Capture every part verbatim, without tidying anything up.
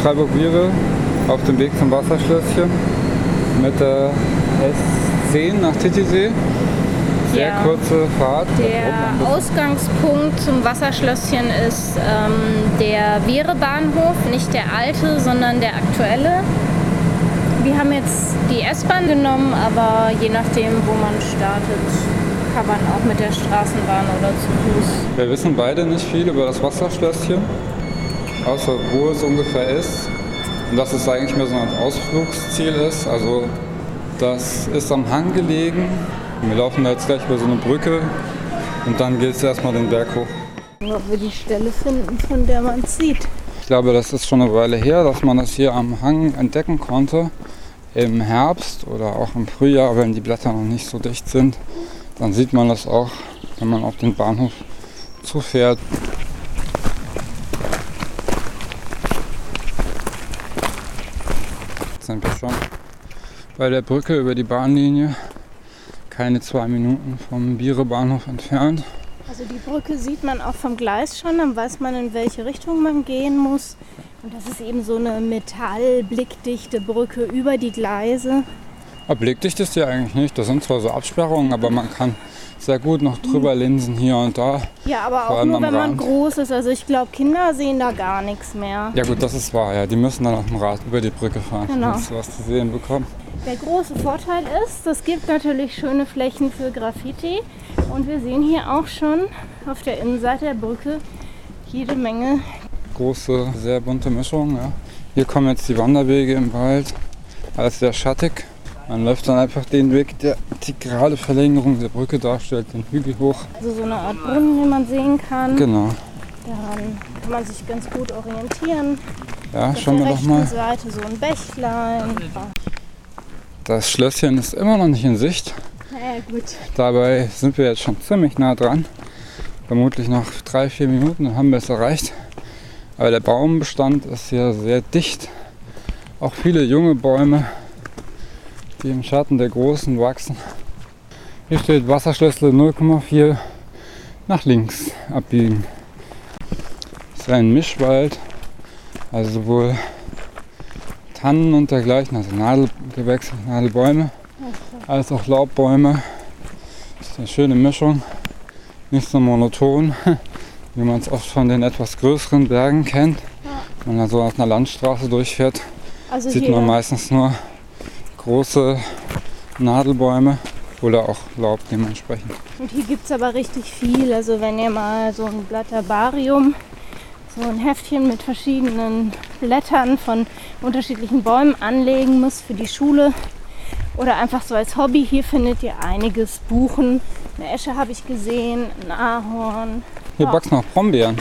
Freiburg-Wiehre auf dem Weg zum Wasserschlösschen mit der S zehn nach Titisee. Sehr Ja. kurze Fahrt. Der Ausgangspunkt zum Wasserschlösschen ist ähm, der Wiehre-Bahnhof, nicht der alte, sondern der aktuelle. Wir haben jetzt die S-Bahn genommen, aber je nachdem, wo man startet, kann man auch mit der Straßenbahn oder zu Fuß. Wir wissen beide nicht viel über das Wasserschlösschen, außer wo es ungefähr ist. Und dass es eigentlich mehr so ein Ausflugsziel ist. Also das ist am Hang gelegen. Wir laufen da jetzt gleich über so eine Brücke und dann geht es erstmal den Berg hoch. Ob wir die Stelle finden, von der man es sieht. Ich glaube, das ist schon eine Weile her, dass man das hier am Hang entdecken konnte. Im Herbst oder auch im Frühjahr, wenn die Blätter noch nicht so dicht sind. Dann sieht man das auch, wenn man auf den Bahnhof zufährt. Jetzt sind wir schon bei der Brücke über die Bahnlinie. Keine zwei Minuten vom Wiehre-Bahnhof entfernt. Also die Brücke sieht man auch vom Gleis schon, dann weiß man, in welche Richtung man gehen muss. Und das ist eben so eine metallblickdichte Brücke über die Gleise. Aber blickdicht ist die eigentlich nicht. Das sind zwar so Absperrungen, aber man kann sehr gut noch drüber linsen hier und da. Ja, aber Vor auch allem nur, am wenn man Rand. groß ist. Also ich glaube, Kinder sehen da gar nichts mehr. Ja gut, das ist wahr. Ja. Die müssen dann auf dem Rad über die Brücke fahren, Genau. damit sie was zu sehen bekommen. Der große Vorteil ist, es gibt natürlich schöne Flächen für Graffiti. Und wir sehen hier auch schon auf der Innenseite der Brücke jede Menge. Große, sehr bunte Mischung. Ja. Hier kommen jetzt die Wanderwege im Wald. Alles sehr schattig. Man läuft dann einfach den Weg, der die gerade Verlängerung der Brücke darstellt, den Hügel hoch. Also so eine Art Brunnen, den man sehen kann. Genau. Daran kann man sich ganz gut orientieren. Ja, Auf schauen der wir doch rechten mal. Seite so ein Bächlein. Das Schlösschen ist immer noch nicht in Sicht. Naja, gut. Dabei sind wir jetzt schon ziemlich nah dran. Vermutlich noch drei, vier Minuten, dann haben wir es erreicht. Aber der Baumbestand ist hier sehr dicht. Auch viele junge Bäume, die im Schatten der Großen wachsen. Hier steht Wasserschlössle null Komma vier nach links abbiegen. Es ist ein Mischwald, also sowohl Tannen und dergleichen, also Nadelgewächse, Nadelbäume, als auch Laubbäume. Das ist eine schöne Mischung, nicht so monoton, wie man es oft von den etwas größeren Bergen kennt. Wenn man so auf einer Landstraße durchfährt, Also sieht hier, man meistens nur große Nadelbäume oder auch Laub dementsprechend. und hier gibt es aber richtig viel. Also wenn ihr mal so ein Blatterbarium, so ein Heftchen mit verschiedenen Blättern von unterschiedlichen Bäumen anlegen müsst für die Schule oder einfach so als Hobby, hier findet ihr einiges. Buchen, eine Esche habe ich gesehen, ein Ahorn. Hier Ja. wachsen auch Brombeeren.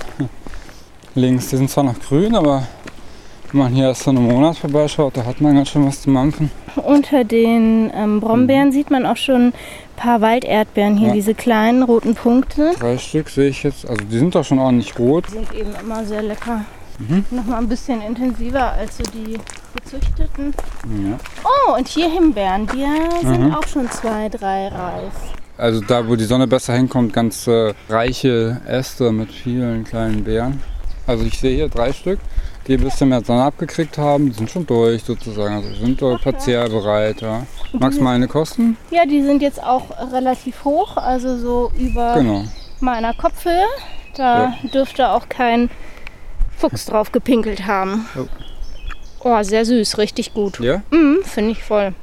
Links, die sind zwar noch grün, aber wenn man hier erst so einen Monat vorbeischaut, da hat man ganz schön was zu mampfen. Unter den ähm, Brombeeren sieht man auch schon ein paar Walderdbeeren hier, Ja. diese kleinen roten Punkte. Drei Stück sehe ich jetzt, also die sind doch schon ordentlich rot. Die sind eben immer sehr lecker. Mhm. Nochmal ein bisschen intensiver als so die gezüchteten. Ja. Oh, und hier Himbeeren, die sind Mhm. auch schon zwei, drei reif. Also da, wo die Sonne besser hinkommt, ganz äh, reiche Äste mit vielen kleinen Beeren. Also ich sehe hier drei Stück, die ein bisschen mehr Sonne abgekriegt haben. Die sind schon durch sozusagen, also sind äh, verzehrbereit. Ja. Magst du mal eine kosten? Ja, die sind jetzt auch relativ hoch, also so über Genau. meiner Kopfhöhe. Da dürfte auch kein Fuchs drauf gepinkelt haben. Oh. Oh, sehr süß, richtig gut. Ja, Mhm, finde ich voll.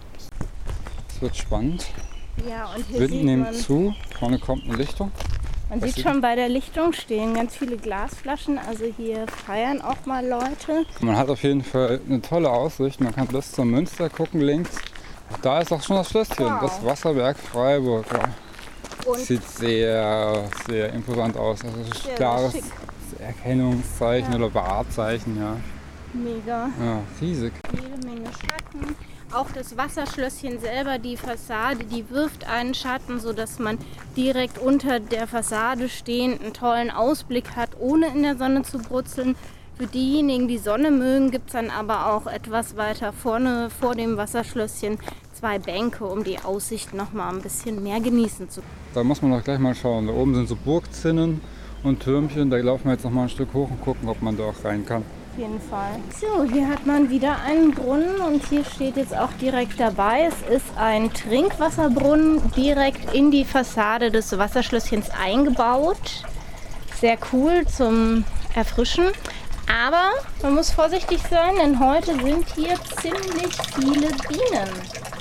es wird spannend. Ja, und hier Wind sieht nimmt man, zu, vorne kommt eine Lichtung. man Was sieht sieht- schon bei der Lichtung stehen ganz viele Glasflaschen. Also hier feiern auch mal Leute. Man hat auf jeden Fall eine tolle Aussicht. Man kann bis zum Münster gucken links. Da ist auch schon das Schlösschen, Wow. das Wasserwerk Freiburg. Ja. Und Sieht sehr, sehr imposant aus. Also es ist Sehr, ein sehr klares schick. Erkennungszeichen Ja. oder Wahrzeichen. Ja. mega. Ja, riesig. Jede Menge Schatten. Auch das Wasserschlösschen selber, die Fassade, die wirft einen Schatten, sodass man direkt unter der Fassade stehend einen tollen Ausblick hat, ohne in der Sonne zu brutzeln. Für diejenigen, die Sonne mögen, gibt es dann aber auch etwas weiter vorne vor dem Wasserschlösschen zwei Bänke, um die Aussicht noch mal ein bisschen mehr genießen zu können. Da muss man doch gleich mal schauen. Da oben sind so Burgzinnen und Türmchen. Da laufen wir jetzt noch mal ein Stück hoch und gucken, ob man da auch rein kann. jeden Fall. So, hier hat man wieder einen Brunnen und hier steht jetzt auch direkt dabei, es ist ein Trinkwasserbrunnen direkt in die Fassade des Wasserschlösschens eingebaut. Sehr cool zum Erfrischen. Aber man muss vorsichtig sein, denn heute sind hier ziemlich viele Bienen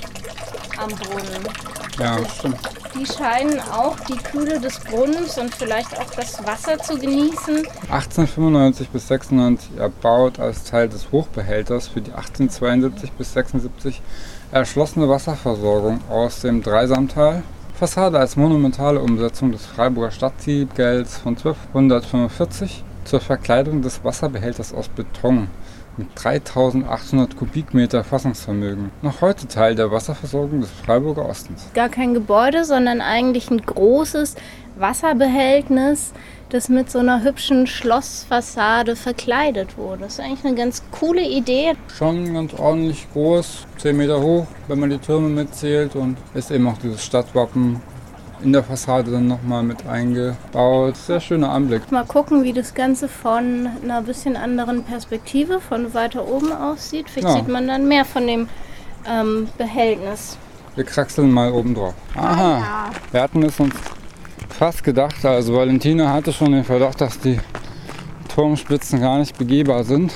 am Brunnen. Ja, stimmt. Die scheinen auch die Kühle des Brunnens und vielleicht auch das Wasser zu genießen. achtzehnhundertfünfundneunzig bis sechsundneunzig erbaut als Teil des Hochbehälters für die achtzehnhundertzweiundsiebzig bis sechsundsiebzig erschlossene Wasserversorgung aus dem Dreisamtal. Fassade als monumentale Umsetzung des Freiburger Stadtgelds von zwölfhundertfünfundvierzig zur Verkleidung des Wasserbehälters aus Beton mit dreitausendachthundert Kubikmeter Fassungsvermögen. Noch heute Teil der Wasserversorgung des Freiburger Ostens. Gar kein Gebäude, sondern eigentlich ein großes Wasserbehältnis, das mit so einer hübschen Schlossfassade verkleidet wurde. Das ist eigentlich eine ganz coole Idee. Schon ganz ordentlich groß, zehn Meter hoch, wenn man die Türme mitzählt, und ist eben auch dieses Stadtwappen in der Fassade dann nochmal mit eingebaut. Sehr schöner Anblick. Mal gucken, wie das Ganze von einer bisschen anderen Perspektive, von weiter oben aussieht. Vielleicht Ja. sieht man dann mehr von dem ähm, Behältnis. Wir kraxeln mal oben drauf. Aha, Ja. wir hatten es uns fast gedacht. Also Valentina hatte schon den Verdacht, dass die Turmspitzen gar nicht begehbar sind.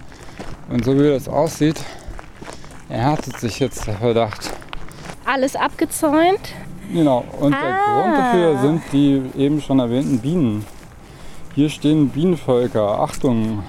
Und so wie das aussieht, erhärtet sich jetzt der Verdacht. Alles abgezäunt. Genau, und der Ah. Grund dafür sind die eben schon erwähnten Bienen. Hier stehen Bienenvölker. Achtung,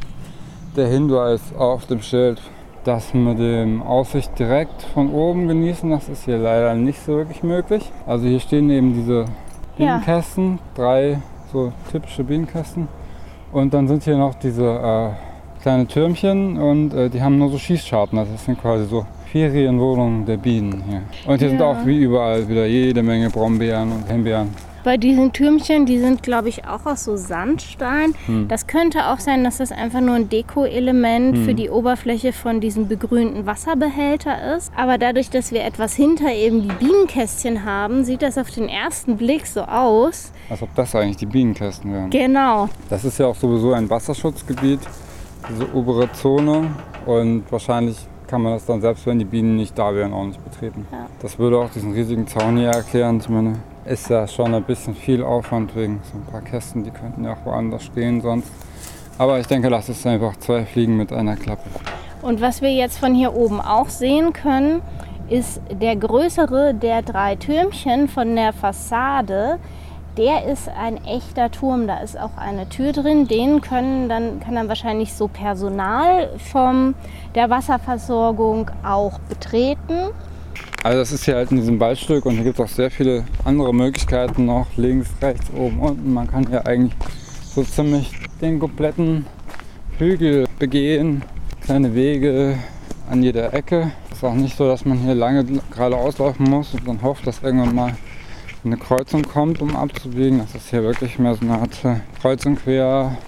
der Hinweis auf dem Schild. Das mit dem Aussicht direkt von oben genießen, das ist hier leider nicht so wirklich möglich. Also hier stehen eben diese Bienenkästen, drei so typische Bienenkästen. Und dann sind hier noch diese äh, kleine Türmchen und äh, die haben nur so Schießscharten. Das sind quasi so Ferienwohnungen der Bienen hier. Und hier Ja. sind auch wie überall wieder jede Menge Brombeeren und Himbeeren. Bei diesen Türmchen, die sind, glaube ich, auch aus so Sandstein. Hm. Das könnte auch sein, dass das einfach nur ein Deko-Element Hm. für die Oberfläche von diesem begrünten Wasserbehälter ist. Aber dadurch, dass wir etwas hinter eben die Bienenkästchen haben, sieht das auf den ersten Blick so aus. Als ob das eigentlich die Bienenkästen wären. Genau. Das ist ja auch sowieso ein Wasserschutzgebiet, diese obere Zone. Und wahrscheinlich kann man das dann, selbst wenn die Bienen nicht da wären, auch nicht betreten. Ja. Das würde auch diesen riesigen Zaun hier erklären. Ich meine, ist ja schon ein bisschen viel Aufwand wegen so ein paar Kästen, die könnten ja auch woanders stehen sonst. Aber ich denke, das ist einfach zwei Fliegen mit einer Klappe. Und was wir jetzt von hier oben auch sehen können, ist der größere der drei Türmchen von der Fassade. Der ist ein echter Turm, da ist auch eine Tür drin. Den können dann, kann dann wahrscheinlich so Personal von der Wasserversorgung auch betreten. Also das ist hier halt in diesem Waldstück und hier gibt es auch sehr viele andere Möglichkeiten noch. Links, rechts, oben, unten. Man kann hier eigentlich so ziemlich den kompletten Hügel begehen. Kleine Wege an jeder Ecke. Es ist auch nicht so, dass man hier lange geradeaus laufen muss und dann hofft, dass irgendwann mal eine Kreuzung kommt, um abzubiegen. Das ist hier wirklich mehr so eine Art Kreuz und Quer